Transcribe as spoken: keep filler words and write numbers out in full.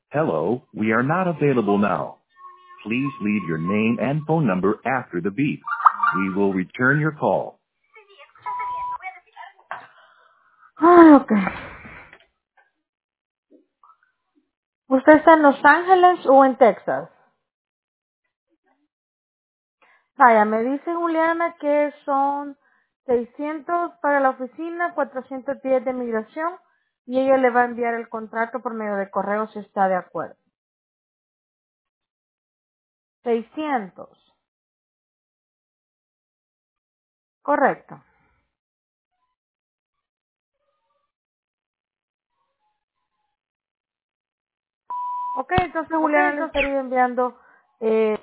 Hello, we are not available now. Please leave your name and phone number after the beep. We will return your call. Ay, ok. ¿Usted está en Los Ángeles o en Texas? Vaya, me dice Juliana que son seiscientos para la oficina, cuatrocientos diez de migración y ella le va a enviar el contrato por medio de correo si está de acuerdo. seiscientos. Correcto. Ok, entonces Ok, Juliana le entonces estaría enviando eh,